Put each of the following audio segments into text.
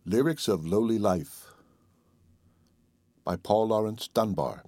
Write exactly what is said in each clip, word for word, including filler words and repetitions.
Lyrics of Lowly Life by Paul Laurence Dunbar.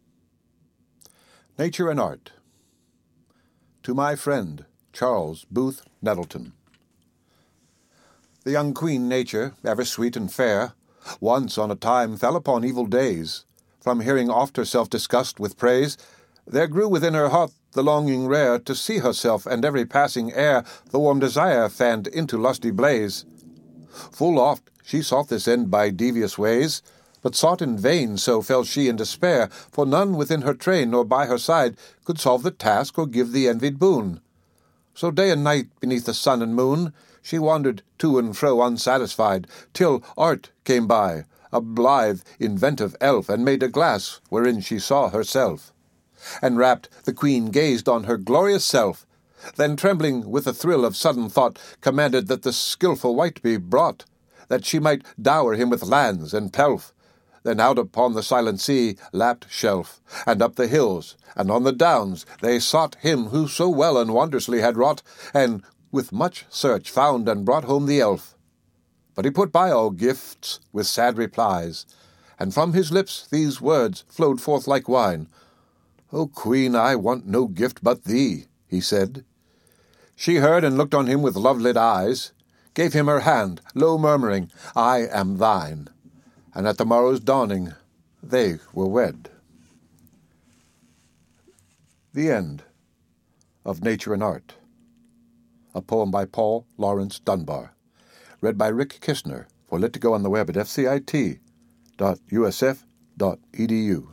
Nature and Art. To my friend, Charles Booth Nettleton. The young queen Nature, ever sweet and fair, once on a time fell upon evil days. From hearing oft herself discussed with praise, there grew within her heart the longing rare to see herself, and every passing air the warm desire fanned into lusty blaze. Full oft she sought this end by devious ways, but sought in vain, so fell she in despair, for none within her train nor by her side could solve the task or give the envied boon. So day and night beneath the sun and moon she wandered to and fro unsatisfied, till Art came by, a blithe, inventive elf, and made a glass wherein she saw herself. And rapt the queen gazed on her glorious self, then trembling with a thrill of sudden thought, commanded that the skilful wight be brought, that she might dower him with lands and pelf. Then out upon the silent sea lapped shelf, and up the hills, and on the downs they sought him who so well and wondrously had wrought, and with much search found and brought home the elf. But he put by all gifts with sad replies, and from his lips these words flowed forth like wine. "O queen, I want no gift but thee," he said. She heard and looked on him with love-lit eyes, gave him her hand, low murmuring, "I am thine." And at the morrow's dawning they were wed. The End of Nature and Art. A poem by Paul Laurence Dunbar. Read by Rick Kistner for Lit to Go on the web at f c i t dot u s f dot e d u.